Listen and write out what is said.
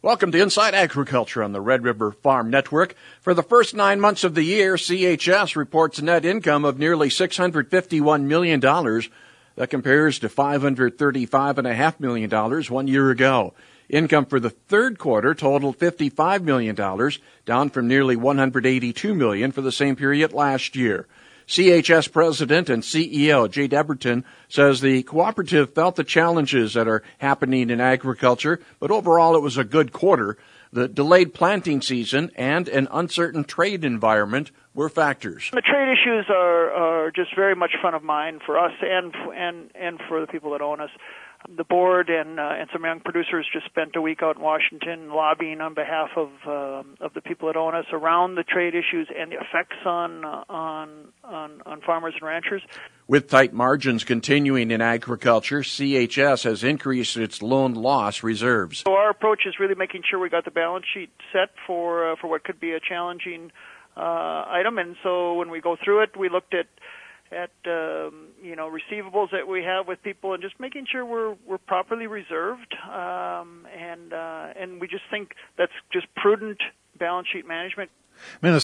Welcome to Inside Agriculture on the Red River Farm Network. For the first 9 months of the year, CHS reports net income of nearly $651 million. That compares to $535.5 million 1 year ago. Income for the third quarter totaled $55 million, down from nearly $182 million for the same period last year. CHS President and CEO Jay Debberton says the cooperative felt the challenges that are happening in agriculture, but overall it was a good quarter. The delayed planting season and an uncertain trade environment were factors. The trade issues are just very much front of mind for us and for the people that own us. The board and some young producers just spent a week out in Washington lobbying on behalf of the people that own us around the trade issues and the effects on farmers and ranchers. With tight margins continuing in agriculture, CHS has increased its loan loss reserves. So our approach is really making sure we got the balance sheet set for what could be a challenging item. And so when we go through it, we looked at receivables that we have with people and just making sure we're properly reserved, and we just think that's just prudent balance sheet management.